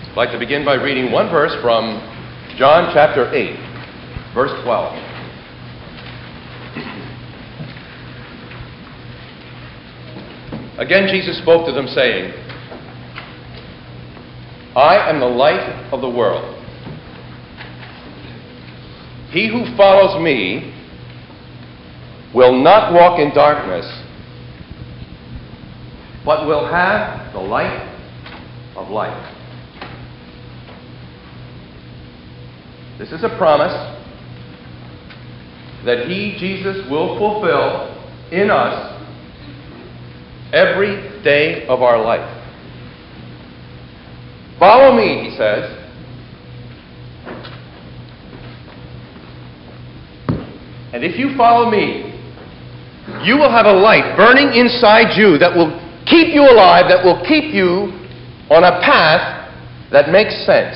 I'd like to begin by reading one verse from John chapter 8, verse 12. Again, Jesus spoke to them, saying, I am the light of the world. He who follows me will not walk in darkness, but will have the light of life. This is a promise that He, Jesus, will fulfill in us every day of our life. Follow me, He says. And if you follow me, you will have a light burning inside you that will keep you alive, that will keep you on a path that makes sense.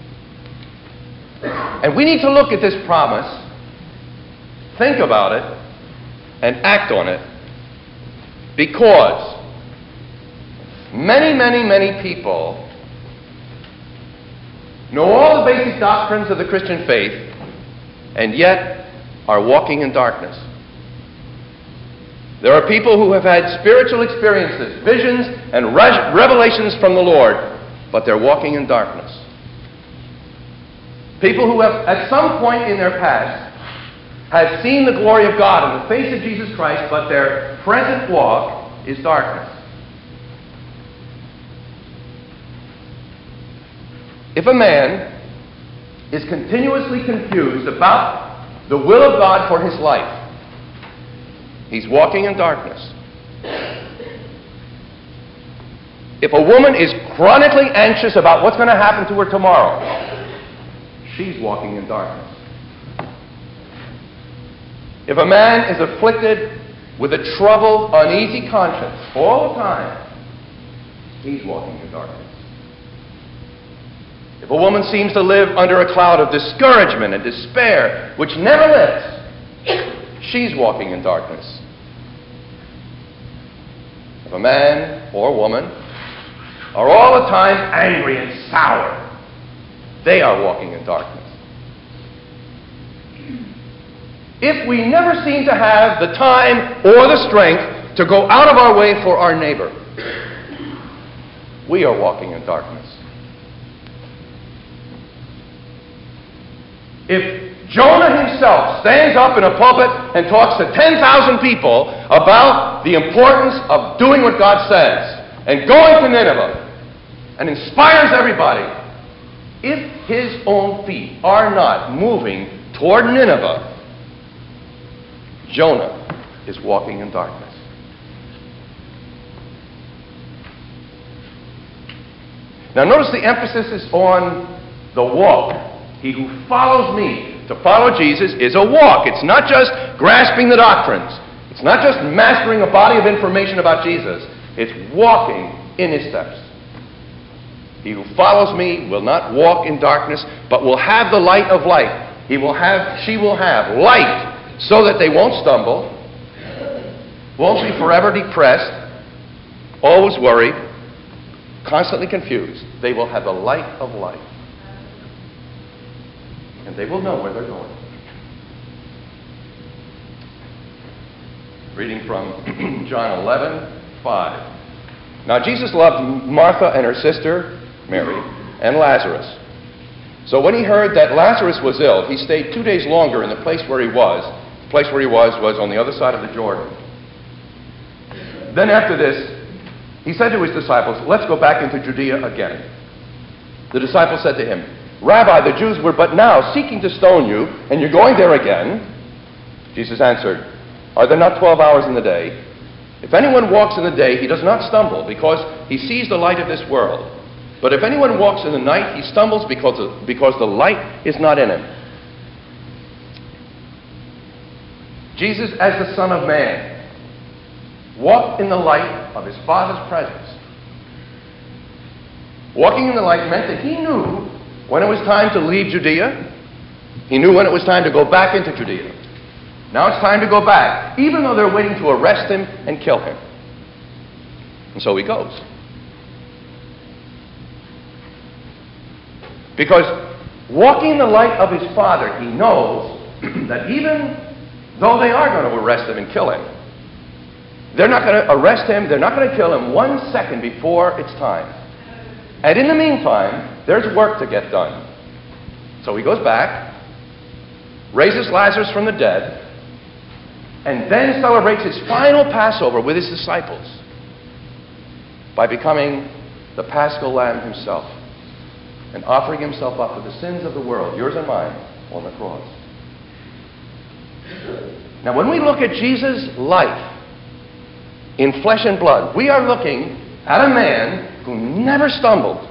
And we need to look at this promise, think about it, and act on it, because many people know all the basic doctrines of the Christian faith, and yet are walking in darkness. There are people who have had spiritual experiences, visions, and revelations from the Lord, but they're walking in darkness. People who have, at some point in their past, have seen the glory of God in the face of Jesus Christ, but their present walk is darkness. If a man is continuously confused about the will of God for his life, he's walking in darkness. If a woman is chronically anxious about what's going to happen to her tomorrow, she's walking in darkness. If a man is afflicted with a troubled, uneasy conscience all the time, he's walking in darkness. If a woman seems to live under a cloud of discouragement and despair, which never lifts, she's walking in darkness. If a man or woman are all the time angry and sour, they are walking in darkness. If we never seem to have the time or the strength to go out of our way for our neighbor, we are walking in darkness. If Jonah himself stands up in a pulpit and talks to 10,000 people about the importance of doing what God says and going to Nineveh and inspires everybody, if his own feet are not moving toward Nineveh, Jonah is walking in darkness. Now notice the emphasis is on the walk. He who follows me, to follow Jesus, is a walk. It's not just grasping the doctrines. It's not just mastering a body of information about Jesus. It's walking in his steps. He who follows me will not walk in darkness, but will have the light of life. She will have light so that they won't stumble, won't be forever depressed, always worried, constantly confused. They will have the light of life. And they will know where they're going. Reading from John 11:5. Now Jesus loved Martha and her sister Mary and Lazarus. So when he heard that Lazarus was ill, he stayed 2 days longer in the place where he was. The place where he was on the other side of the Jordan. Then after this, he said to his disciples, let's go back into Judea again. The disciples said to him, Rabbi, the Jews were but now seeking to stone you, and you're going there again? Jesus answered, are there not 12 hours in the day? If anyone walks in the day, he does not stumble, because he sees the light of this world. But if anyone walks in the night, he stumbles because the light is not in him. Jesus, as the Son of Man, walked in the light of his Father's presence. Walking in the light meant that he knew when it was time to leave Judea. He knew when it was time to go back into Judea. Now it's time to go back, even though they're waiting to arrest him and kill him. And so he goes. Because walking in the light of his Father, he knows that even though they are going to arrest him and kill him, they're not going to arrest him, they're not going to kill him 1 second before it's time. And in the meantime, there's work to get done. So he goes back, raises Lazarus from the dead, and then celebrates his final Passover with his disciples by becoming the Paschal Lamb himself and offering himself up for the sins of the world, yours and mine, on the cross. Now, when we look at Jesus' life in flesh and blood, we are looking at a man who never stumbled,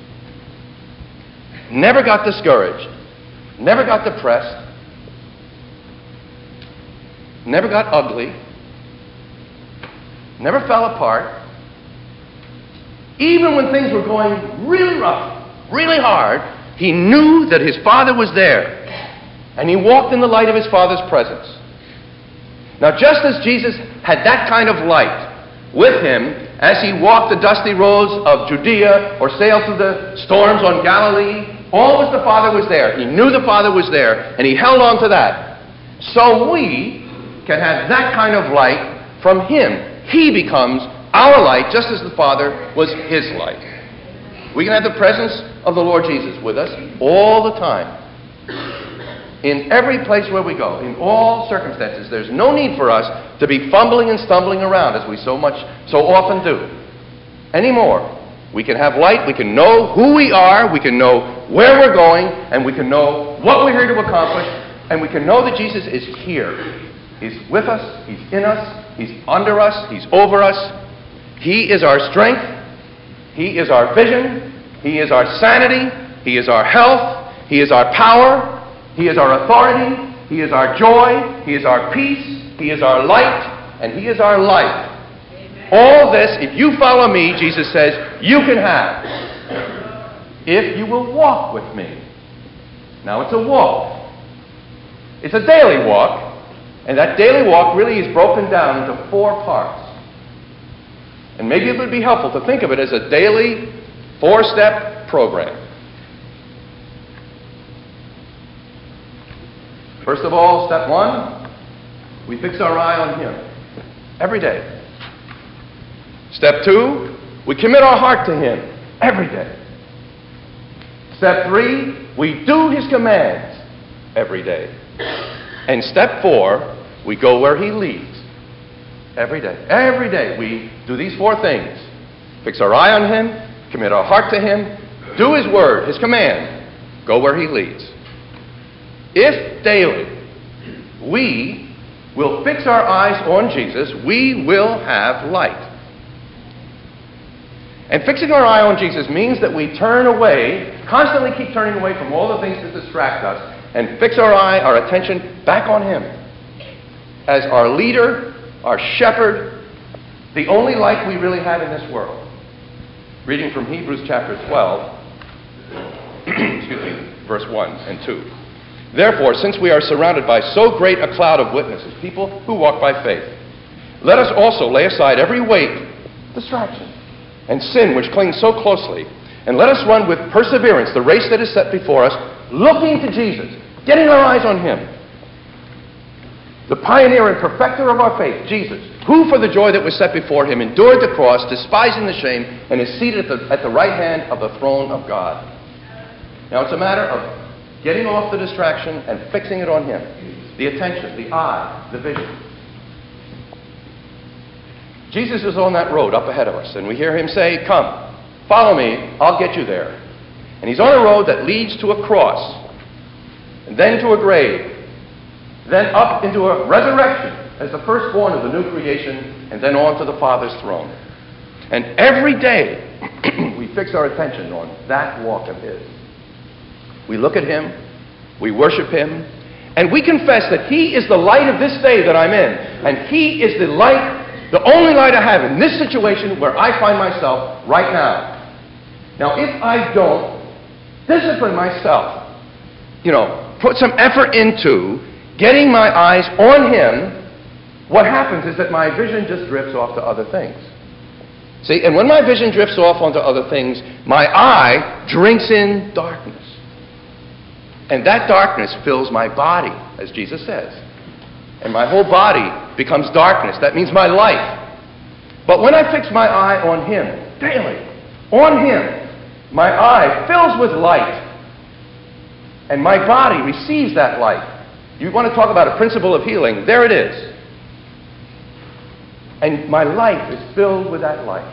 never got discouraged, never got depressed, never got ugly, never fell apart. Even when things were going really rough, really hard, he knew that his Father was there, and he walked in the light of his Father's presence. Now, just as Jesus had that kind of light with him as he walked the dusty roads of Judea or sailed through the storms on Galilee, always the Father was there. He knew the Father was there, and he held on to that. So we can have that kind of light from him. He becomes our light, just as the Father was his light. We can have the presence of the Lord Jesus with us all the time. In every place where we go, in all circumstances, there's no need for us to be fumbling and stumbling around as we so often do anymore. We can have light, we can know who we are, we can know where we're going, and we can know what we're here to accomplish, and we can know that Jesus is here. He's with us, he's in us, he's under us, he's over us. He is our strength, he is our vision, he is our sanity, he is our health, he is our power, he is our authority, he is our joy, he is our peace, he is our light, and he is our life. All this, if you follow me, Jesus says, you can have, if you will walk with me. Now, it's a walk. It's a daily walk, and that daily walk really is broken down into 4 parts. And maybe it would be helpful to think of it as a daily 4-step program. First of all, step 1, we fix our eye on him every day. Step 2, we commit our heart to him every day. Step 3, we do his commands every day. And step 4, we go where he leads every day. Every day we do these 4 things. Fix our eye on him, commit our heart to him, do his word, his command, go where he leads. If daily we will fix our eyes on Jesus, we will have light. And fixing our eye on Jesus means that we turn away, constantly keep turning away from all the things that distract us, and fix our eye, our attention back on him as our leader, our shepherd, the only light we really have in this world. Reading from Hebrews chapter 12, verse 1 and 2. Therefore, since we are surrounded by so great a cloud of witnesses, people who walk by faith, let us also lay aside every weight, distraction, and sin which clings so closely, and let us run with perseverance the race that is set before us, looking to Jesus, getting our eyes on him, the pioneer and perfecter of our faith, Jesus, who for the joy that was set before him endured the cross, despising the shame, and is seated at the right hand of the throne of God. Now it's a matter of getting off the distraction and fixing it on him. The attention, the eye, the vision. Jesus is on that road up ahead of us, and we hear him say, come, follow me, I'll get you there. And he's on a road that leads to a cross, and then to a grave, then up into a resurrection as the firstborn of the new creation, and then on to the Father's throne. And every day we fix our attention on that walk of his. We look at him, we worship him, and we confess that he is the light of this day that I'm in, and he is the light, the only light I have in this situation where I find myself right now. Now, if I don't discipline myself, put some effort into getting my eyes on him, what happens is that my vision just drifts off to other things. See, and when my vision drifts off onto other things, my eye drinks in darkness. And that darkness fills my body, as Jesus says. And my whole body becomes darkness. That means my life. But when I fix my eye on Him, daily, on Him, my eye fills with light. And my body receives that light. You want to talk about a principle of healing? There it is. And my life is filled with that light.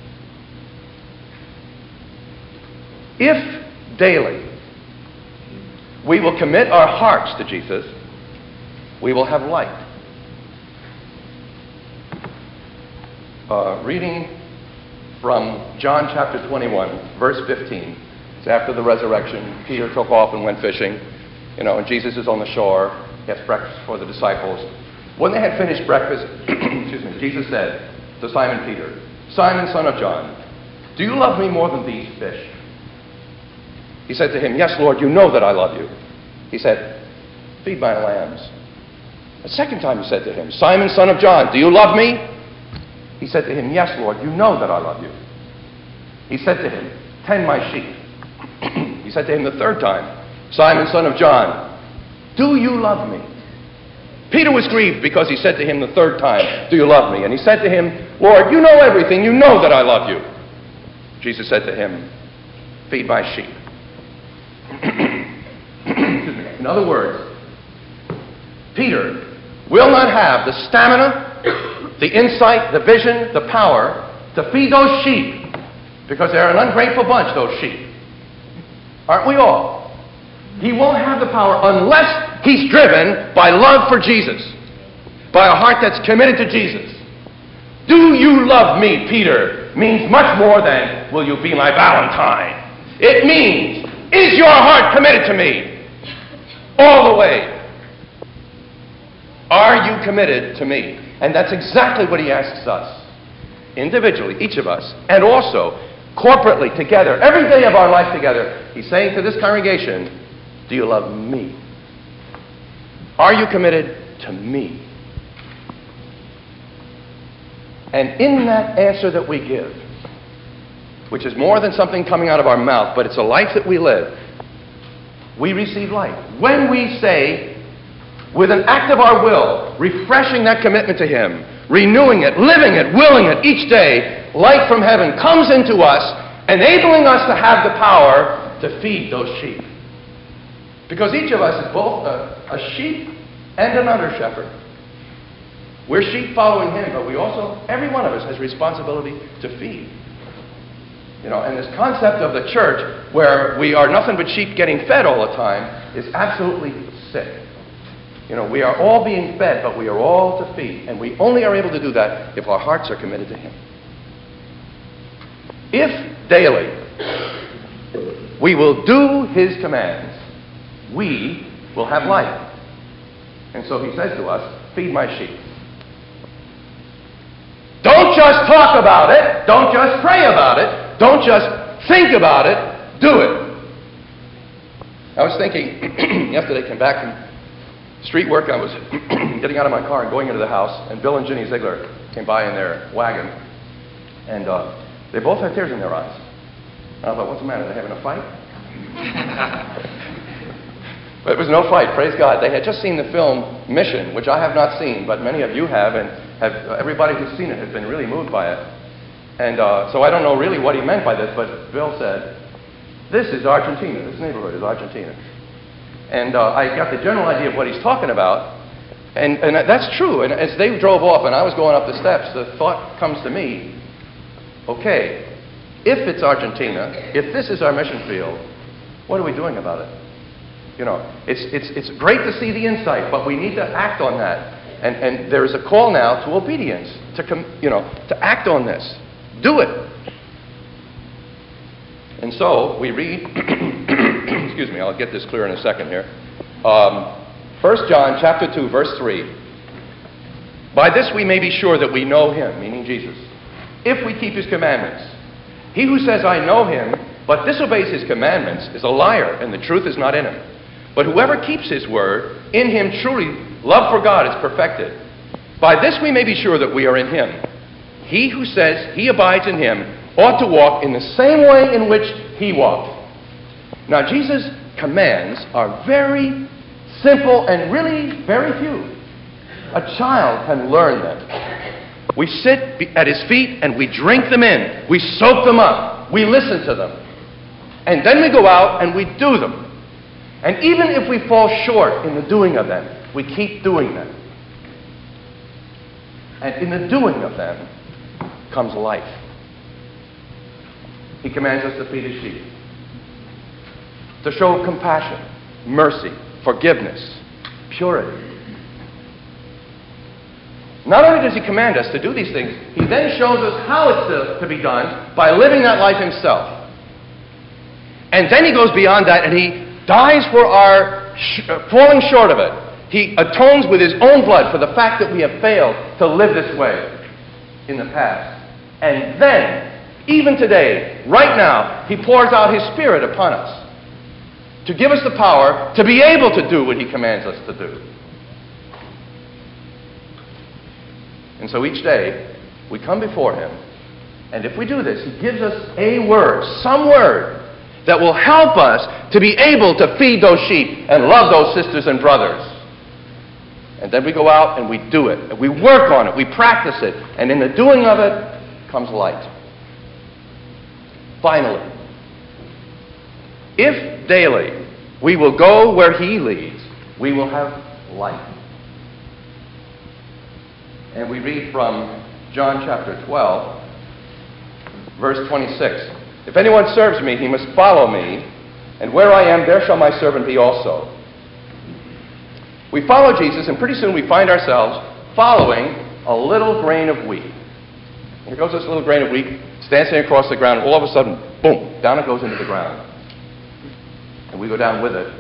If daily we will commit our hearts to Jesus, we will have light. Reading from John chapter 21, verse 15. It's after the resurrection. Peter took off and went fishing, and Jesus is on the shore. He has breakfast for the disciples. When they had finished breakfast, Jesus said to Simon Peter, "Simon, son of John, do you love me more than these fish?" He said to him, "Yes, Lord, you know that I love you." He said, "Feed my lambs." A second time he said to him, "Simon, son of John, do you love me?" He said to him, "Yes, Lord, you know that I love you." He said to him, "Tend my sheep." He said to him the third time, "Simon, son of John, do you love me?" Peter was grieved because he said to him the third time, "Do you love me?" And he said to him, "Lord, you know everything. You know that I love you." Jesus said to him, "Feed my sheep." In other words, Peter will not have the stamina, the insight, the vision, the power to feed those sheep, because they're an ungrateful bunch, those sheep. Aren't we all? He won't have the power unless he's driven by love for Jesus, by a heart that's committed to Jesus. "Do you love me, Peter?" means much more than, "Will you be my Valentine?" It means, is your heart committed to me? All the way. Are you committed to me? And that's exactly what he asks us, individually, each of us, and also corporately, together, every day of our life together. He's saying to this congregation, do you love me? Are you committed to me? And in that answer that we give, which is more than something coming out of our mouth, but it's a life that we live, we receive life. When we say, with an act of our will, refreshing that commitment to Him, renewing it, living it, willing it each day, light from heaven comes into us, enabling us to have the power to feed those sheep. Because each of us is both a sheep and an under shepherd. We're sheep following Him, but we also, every one of us has responsibility to feed. And this concept of the church, where we are nothing but sheep getting fed all the time, is absolutely sick. We are all being fed, but we are all to feed. And we only are able to do that if our hearts are committed to Him. If daily we will do His commands, we will have life. And so He says to us, feed my sheep. Don't just talk about it. Don't just pray about it. Don't just think about it. Do it. I was thinking, yesterday, came back from street work. I was getting out of my car and going into the house, and Bill and Ginny Ziegler came by in their wagon, and they both had tears in their eyes. And I thought, what's the matter? Are they having a fight? But it was no fight, praise God. They had just seen the film Mission, which I have not seen, but many of you have, and everybody who's seen it has been really moved by it. And so I don't know really what he meant by this, but Bill said, this is Argentina. This neighborhood is Argentina. And I got the general idea of what he's talking about. And that's true. And as they drove off and I was going up the steps, the thought comes to me, okay, if it's Argentina, if this is our mission field, what are we doing about it? It's great to see the insight, but we need to act on that. And there is a call now to obedience, to act on this. Do it. And so we read, excuse me, I'll get this clear in a second here. 1 John chapter 2, verse 3. By this we may be sure that we know Him, meaning Jesus, if we keep His commandments. He who says, I know Him, but disobeys His commandments, is a liar, and the truth is not in him. But whoever keeps His word, in him truly love for God is perfected. By this we may be sure that we are in Him. He who says he abides in Him ought to walk in the same way in which He walked. Now, Jesus commands are very simple and really very few. A child can learn them. We sit at his feet and we drink them in. We soak them up. We listen to them. And then we go out and we do them. And even if we fall short in the doing of them, we keep doing them. And in the doing of them comes life. He commands us to feed his sheep, to show compassion, mercy, forgiveness, purity. Not only does he command us to do these things, he then shows us how it's to be done by living that life himself. And then he goes beyond that and he dies for our falling short of it. He atones with his own blood for the fact that we have failed to live this way in the past. And then, even today, right now, he pours out his Spirit upon us to give us the power to be able to do what he commands us to do. And so each day, we come before him, and if we do this, he gives us a word, some word, that will help us to be able to feed those sheep and love those sisters and brothers. And then we go out and we do it, and we work on it, we practice it, and in the doing of it comes light. Finally, if daily we will go where he leads, we will have light. And we read from John chapter 12, verse 26. If anyone serves me, he must follow me, and where I am, there shall my servant be also. We follow Jesus, and pretty soon we find ourselves following a little grain of wheat. Here goes this little grain of wheat, dancing across the ground, and all of a sudden, boom, down it goes into the ground. And we go down with it,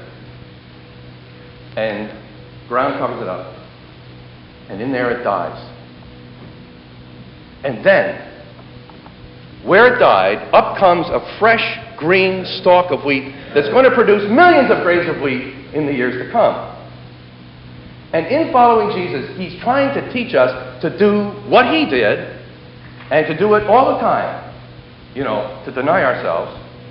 and ground covers it up. And in there it dies. And then, where it died, up comes a fresh green stalk of wheat that's going to produce millions of grains of wheat in the years to come. And in following Jesus, he's trying to teach us to do what he did and to do it all the time. You know, to deny ourselves,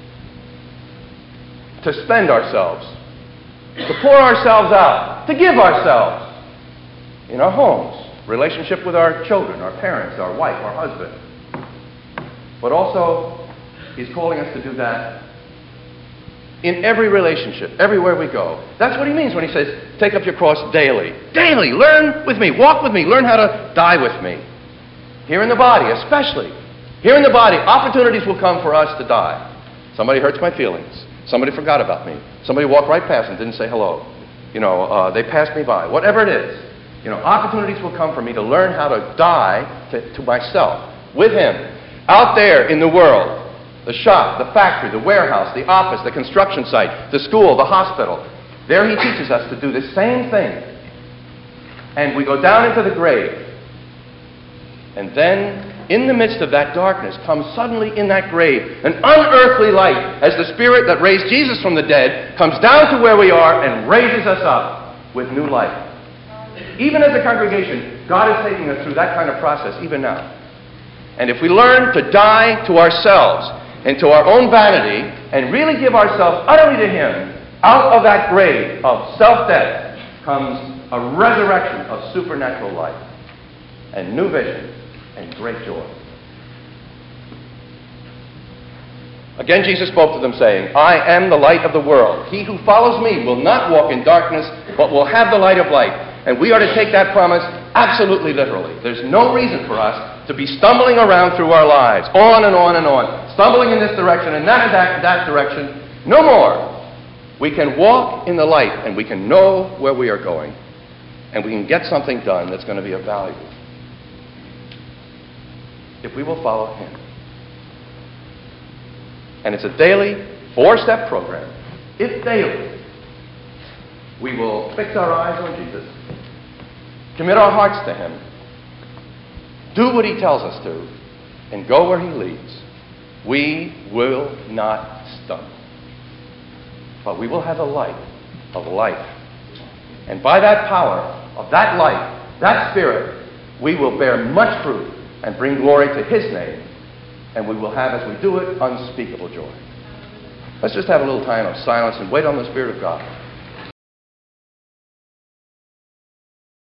to spend ourselves, to pour ourselves out, to give ourselves in our homes, relationship with our children, our parents, our wife, our husband. But also, he's calling us to do that in every relationship, everywhere we go. That's what he means when he says, take up your cross daily. Daily, learn with me, walk with me, learn how to die with me. Here in the body, especially. Here in the body, opportunities will come for us to die. Somebody hurts my feelings. Somebody forgot about me. Somebody walked right past and didn't say hello. You know, they passed me by. Whatever it is. You know, opportunities will come for me to learn how to die to myself with him. Out there in the world, the shop, the factory, the warehouse, the office, the construction site, the school, the hospital. There he teaches us to do the same thing. And we go down into the grave. And then, in the midst of that darkness, comes suddenly in that grave an unearthly light as the Spirit that raised Jesus from the dead comes down to where we are and raises us up with new life. Even as a congregation, God is taking us through that kind of process even now. And if we learn to die to ourselves and to our own vanity and really give ourselves utterly to him, out of that grave of self-death comes a resurrection of supernatural life and new vision and great joy. Again, Jesus spoke to them, saying, I am the light of the world. He who follows me will not walk in darkness, but will have the light of life. And we are to take that promise absolutely literally. There's no reason for us to be stumbling around through our lives, on and on and on, stumbling in this direction and that direction. No more. We can walk in the light, and we can know where we are going, and we can get something done that's going to be of value if we will follow him. And it's a daily, 4-step program. If daily we will fix our eyes on Jesus, commit our hearts to him, do what he tells us to, and go where he leads, we will not stumble. But we will have the light of life. And by that power of that light, that Spirit, we will bear much fruit and bring glory to his name. And we will have, as we do it, unspeakable joy. Let's just have a little time of silence and wait on the Spirit of God.